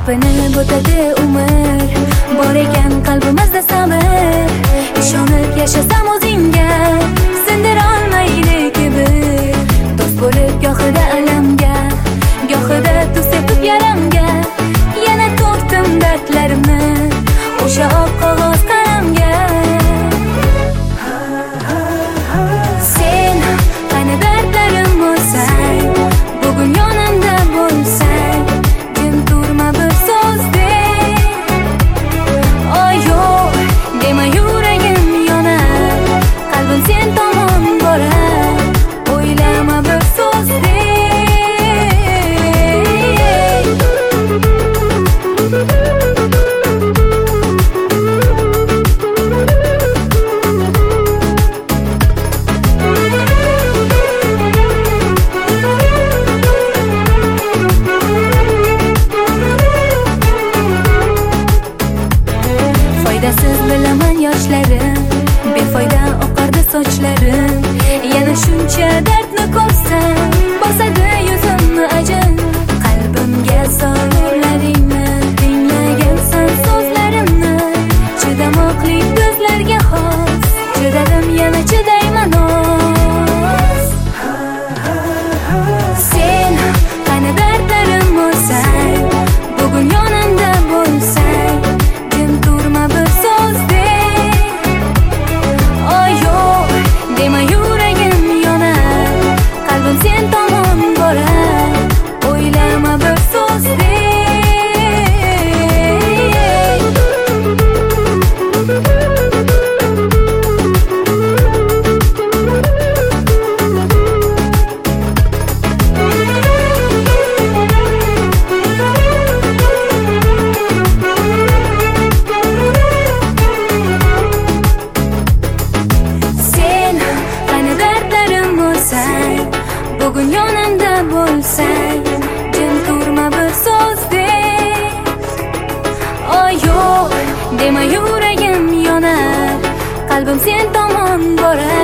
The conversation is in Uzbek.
Tepinib o'tadi umr, bor ekan qalbimizda sabr. Ishonib yashasam o'zingga, sindira olmaydi kibr. Do'st bo'lib gohida alamga, gohida tuz sepib yaramga. Yana to'kdim dardlarimni o'sha oq qog'oz qalamga. Sen qani dardlarim bo'lsang, bugun yonimda bo'lsang, jim turma bir so'z de. Oh yo'q dema, yuragim yonar, qalbim sen tomon borar. O'ylama bir so'z de. Foydasiz bilaman yoshlarim, befoyda oqardi sochlarim. Yana shuncha dardni ko'rsam, bosadi yuzimni ajin. Qalbimga solurlaringni, tinglagansan so'zlarimni. Chidamoqlik ko'zlarga xos, chidadim yana chidayman oz. Sen qani dardlarim bo'lsang, bugun yonimda bo'lsang, jim turma bir so'z de. Oh yo'q dema, yuragim yonar, qalbim sen tomon borar. O'ylama bir so'z de. Sen qani dardlarim bo'lsang, bugun yonimda bo'lsang, jim turma bir so'z de. Oh yo'q dema, yuragim yonar, qalbim sen tomon borar.